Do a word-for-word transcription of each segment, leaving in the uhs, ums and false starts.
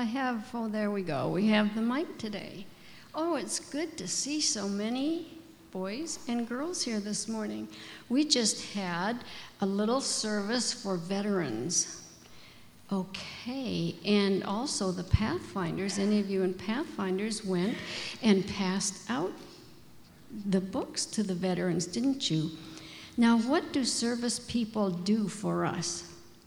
have, oh, there we go. We have the mic today. Oh, it's good to see so many boys and girls here this morning. We just had a little service for veterans. Okay, and also the Pathfinders, any of you in Pathfinders went and passed out the books to the veterans, didn't you? Now, what do service people do for us?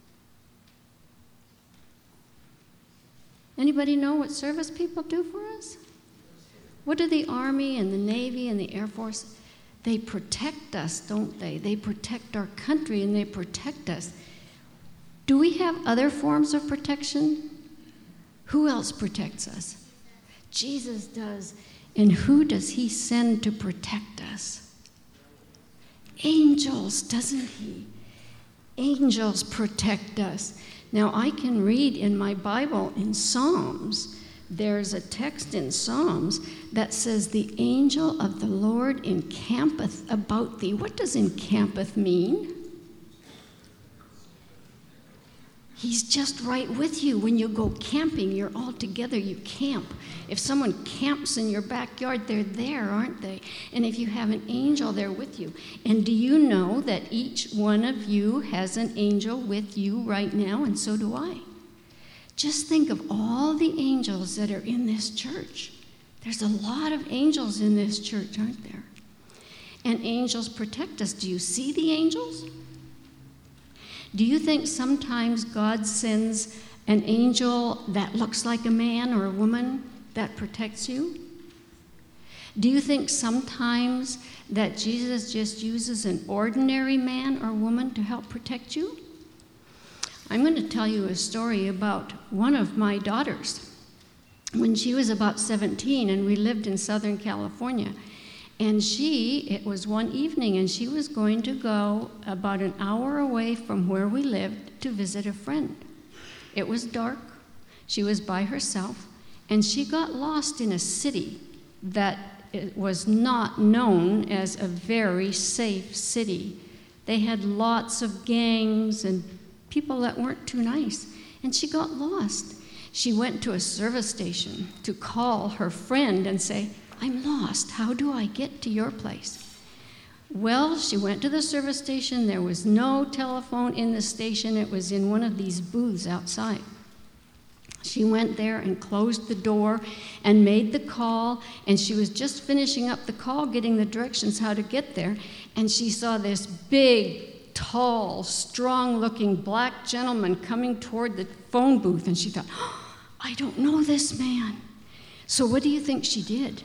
Anybody know what service people do for us? What do the Army and the Navy and the Air Force? They protect us, don't they? They protect our country and they protect us. Do we have other forms of protection? Who else protects us? Jesus does. And who does he send to protect us? Angels, doesn't he? Angels protect us. Now, I can read in my Bible in Psalms, there's a text in Psalms that says, the angel of the Lord encampeth about thee. What does encampeth mean? He's just right with you. When you go camping, you're all together, you camp. If someone camps in your backyard, they're there, aren't they? And if you have an angel, they're with you. And do you know that each one of you has an angel with you right now, and so do I? Just think of all the angels that are in this church. There's a lot of angels in this church, aren't there? And angels protect us. Do you see the angels? Do you think sometimes God sends an angel that looks like a man or a woman that protects you? Do you think sometimes that Jesus just uses an ordinary man or woman to help protect you? I'm going to tell you a story about one of my daughters. When she was about seventeen and we lived in Southern California, and she, it was one evening, and she was going to go about an hour away from where we lived to visit a friend. It was dark, she was by herself, and she got lost in a city that was not known as a very safe city. They had lots of gangs and people that weren't too nice, and she got lost. She went to a service station to call her friend and say, I'm lost. How do I get to your place? Well, she went to the service station. There was no telephone in the station. It was in one of these booths outside. She went there and closed the door and made the call, and she was just finishing up the call, getting the directions how to get there, and she saw this big, tall, strong-looking black gentleman coming toward the phone booth, and she thought, oh, I don't know this man. So what do you think she did?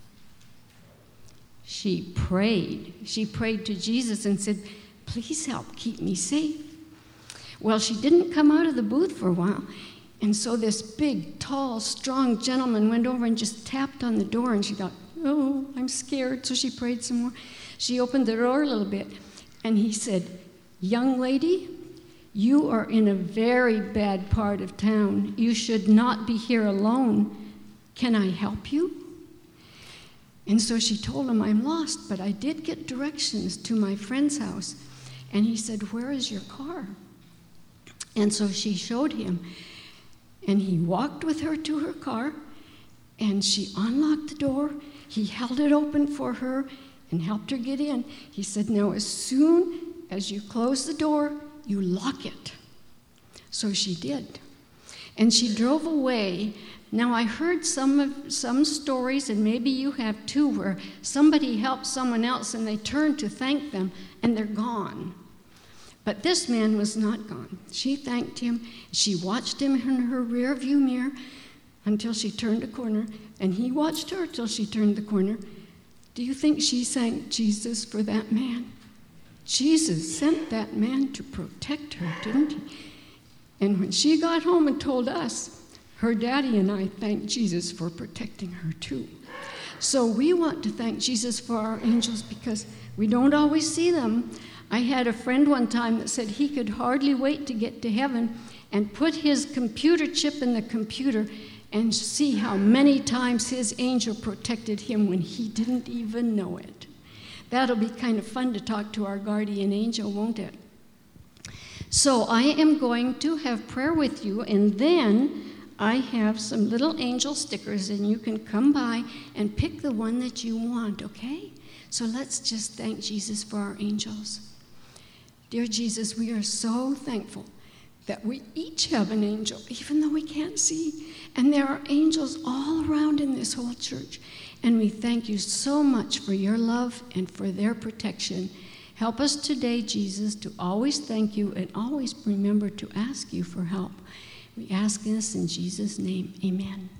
She prayed. She prayed to Jesus and said, please help keep me safe. Well, she didn't come out of the booth for a while. And so this big, tall, strong gentleman went over and just tapped on the door. And she thought, oh, I'm scared. So she prayed some more. She opened the door a little bit. And he said, young lady, you are in a very bad part of town. You should not be here alone. Can I help you? And so she told him, I'm lost, but I did get directions to my friend's house. And he said, where is your car? And so she showed him. And he walked with her to her car, and she unlocked the door. He held it open for her and helped her get in. He said, now as soon as you close the door, you lock it. So she did. And she drove away. Now, I heard some of some stories, and maybe you have too, where somebody helped someone else and they turn to thank them, and they're gone. But this man was not gone. She thanked him. She watched him in her rear view mirror until she turned a corner, and he watched her till she turned the corner. Do you think she thanked Jesus for that man? Jesus sent that man to protect her, didn't he? And when she got home and told us, her daddy and I thanked Jesus for protecting her too. So we want to thank Jesus for our angels because we don't always see them. I had a friend one time that said he could hardly wait to get to heaven and put his computer chip in the computer and see how many times his angel protected him when he didn't even know it. That'll be kind of fun to talk to our guardian angel, won't it? So I am going to have prayer with you, and then I have some little angel stickers, and you can come by and pick the one that you want, okay? So let's just thank Jesus for our angels. Dear Jesus, we are so thankful that we each have an angel, even though we can't see. And there are angels all around in this whole church. And we thank you so much for your love and for their protection. Help us today, Jesus, to always thank you and always remember to ask you for help. We ask this in Jesus' name. Amen.